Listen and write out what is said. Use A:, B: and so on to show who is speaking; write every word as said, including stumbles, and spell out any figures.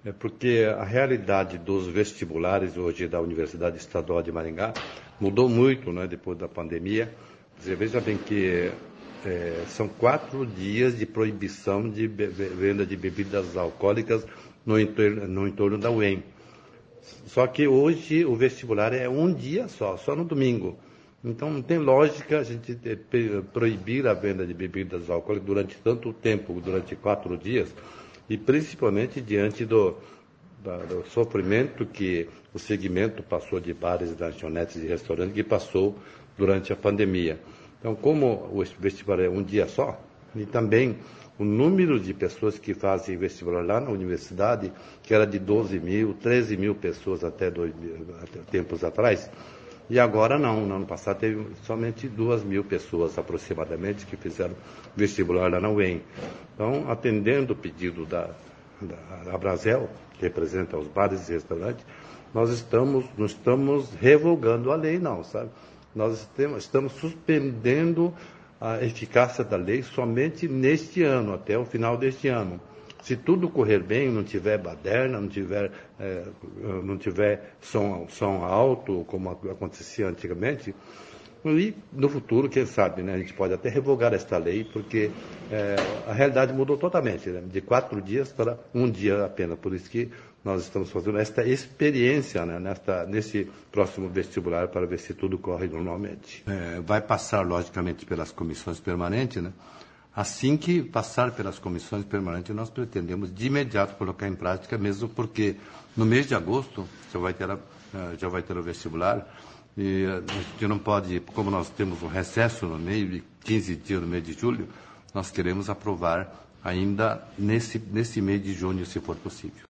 A: É porque a realidade dos vestibulares hoje da Universidade Estadual de Maringá mudou muito, né, depois da pandemia. Quer dizer, veja bem que é, são quatro dias de proibição de be- venda de bebidas alcoólicas no entorno, no entorno da U E M. Só que hoje o vestibular é um dia só, só no domingo. Então não tem lógica a gente eh, pe- proibir a venda de bebidas alcoólicas durante tanto tempo, durante quatro dias, e principalmente diante do, da- do sofrimento que o segmento passou de bares, lanchonetes e restaurantes, que passou durante a pandemia. Então, como o vestibular é um dia só, e também o número de pessoas que fazem vestibular lá na universidade, que era de doze mil, treze mil pessoas até, dois, até tempos atrás, e agora não. No ano passado teve somente duas mil pessoas aproximadamente que fizeram vestibular lá na U E M. Então, atendendo o pedido da, da, da Brasel, que representa os bares e restaurantes, nós estamos, não estamos revogando a lei, não, sabe? Nós estamos suspendendo a eficácia da lei somente neste ano, até o final deste ano. Se tudo correr bem, não tiver baderna, não tiver, é, não tiver som, som alto, como acontecia antigamente, e no futuro, quem sabe, né, a gente pode até revogar esta lei, porque é, a realidade mudou totalmente, né, de quatro dias para um dia apenas. Por isso que nós estamos fazendo esta experiência, né, nesta, nesse próximo vestibular, para ver se tudo corre normalmente. É, vai passar, logicamente, pelas comissões permanentes, né? Assim que passar pelas comissões permanentes, nós pretendemos de imediato colocar em prática, mesmo porque no mês de agosto já vai ter, a, já vai ter o vestibular, e a gente não pode, como nós temos um recesso no meio, de quinze dias no mês de julho, nós queremos aprovar ainda nesse, nesse mês de junho, se for possível.